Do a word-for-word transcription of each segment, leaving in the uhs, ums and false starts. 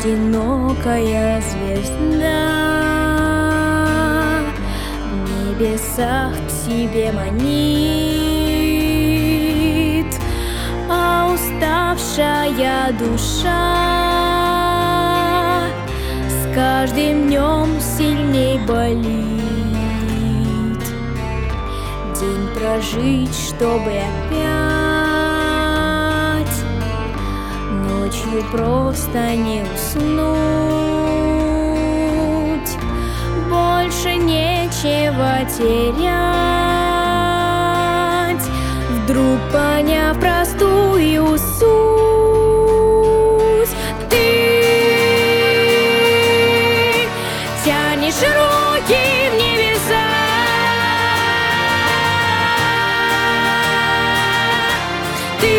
одинокая звезда в небесах к себе манит, а уставшая душа с каждым днем сильней болит. День прожить, чтобы опять ночью просто не уснуть. Больше нечего терять, вдруг поняв простую суть. Ты тянешь руки в небеса, ты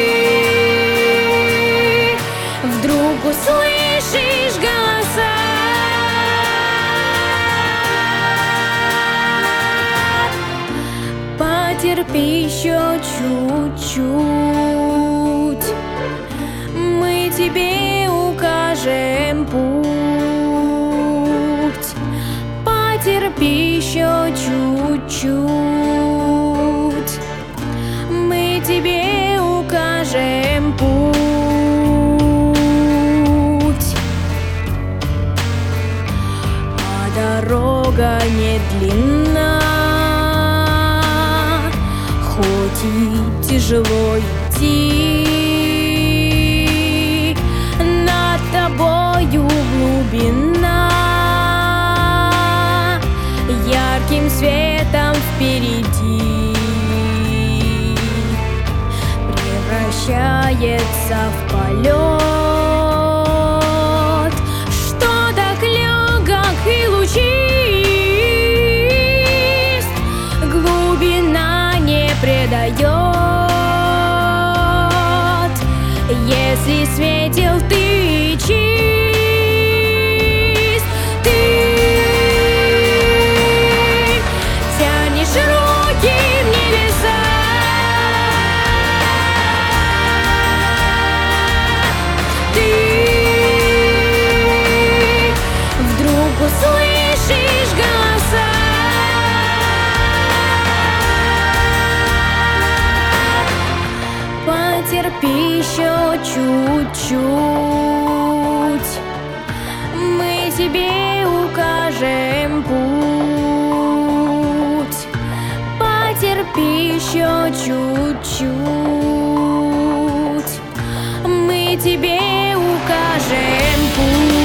вдруг услышишь голоса. Потерпи еще чуть-чуть, мы тебе укажем путь. Потерпи еще чуть-чуть, мы тебе укажем путь. А дорога не длинна, хоть и тяжело идти, над тобою глубина ярким светом впереди превращается в полет, что так легок и лучист, глубина не предает, если светил ты чист. Ты тянешь руки в небеса, ты вдруг услышишь голоса. Потерпи еще чуть-чуть, мы тебе укажем путь. Потерпи еще чуть-чуть, мы тебе укажем путь.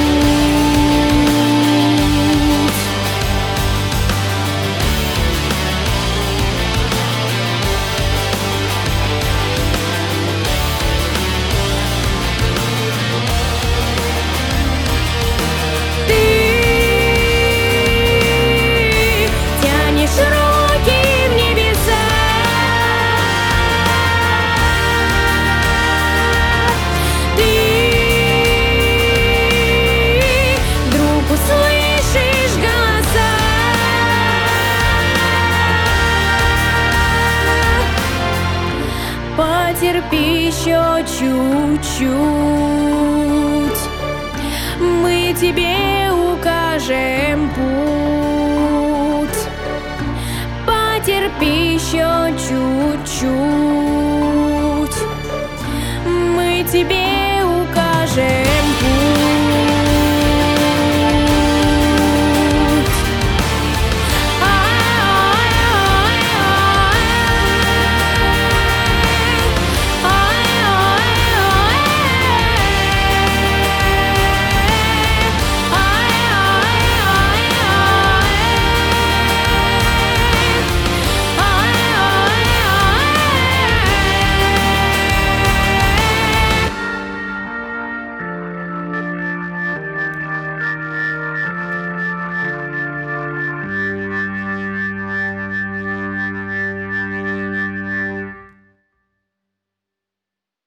Потерпи еще чуть-чуть, мы тебе укажем путь. Потерпи еще чуть-чуть, мы тебе укажем.